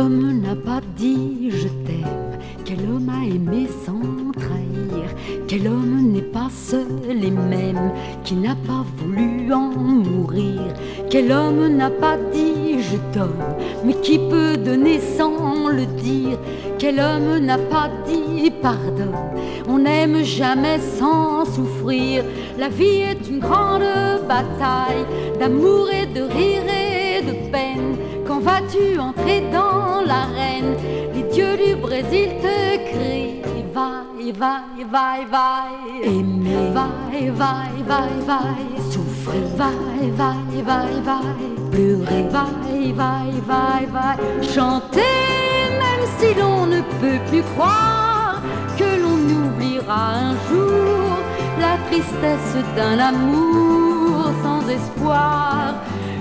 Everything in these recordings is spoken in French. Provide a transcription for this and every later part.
homme n'a pas dit je t'aime? Quel homme a aimé sans trahir? Quel homme n'est pas seul et même qui n'a pas voulu en mourir? Quel homme n'a pas dit je donne, mais qui peut donner sans le dire? Quel homme n'a pas dit pardonne? On n'aime jamais sans souffrir. La vie est une grande bataille d'amour et de rire et de peine. Quand vas-tu entrer dans l'arène? Les dieux du Brésil te crient: vaille, vaille, vaille, vaille, aimer, vaille, vaille, vaille, vaille, souffrir, vaille, vaille, vaille, vaille, pleurer, vaille, vaille, vaille, vaille, chanter, même si l'on ne peut plus croire que l'on oubliera un jour la tristesse d'un amour sans espoir.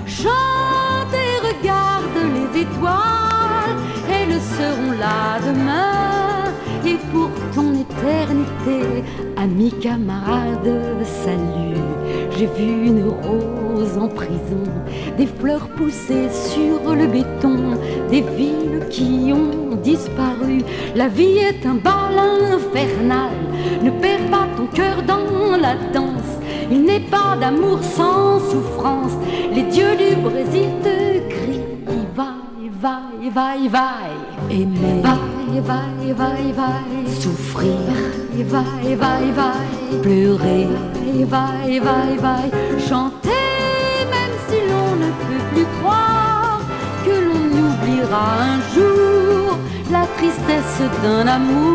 Chante et regarde les étoiles, elles seront là demain. Et pour ton éternité, amis, camarades, salut. J'ai vu une rose en prison, des fleurs pousser sur le béton, des villes qui ont disparu. La vie est un bal infernal, ne perds pas ton cœur dans la danse. Il n'est pas d'amour sans souffrance. Les dieux du Brésil te crient: vaille, vaille, vaille, vaille, aimer, vaille, vaille, vaille, vaille, souffrir, vaille, vaille, vaille, vaille, pleurer, vaille, vaille, vaille, vaille, chanter, même si l'on ne peut plus croire que l'on oubliera un jour la tristesse d'un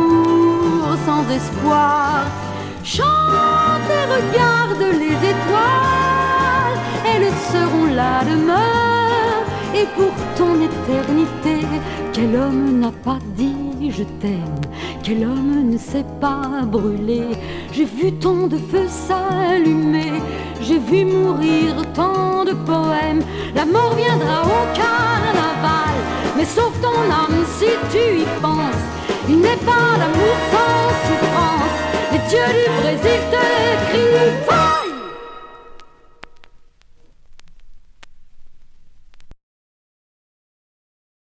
amour sans espoir. Chante et regarde les étoiles, elles seront là demain. Et pour ton éternité, quel homme n'a pas dit je t'aime? Quel homme ne s'est pas brûlé? J'ai vu tant de feux s'allumer, j'ai vu mourir tant de poèmes. La mort viendra au carnaval, mais sauve ton âme si tu y penses. Il n'est pas d'amour sans souffrance. Les dieux du Brésil te crient: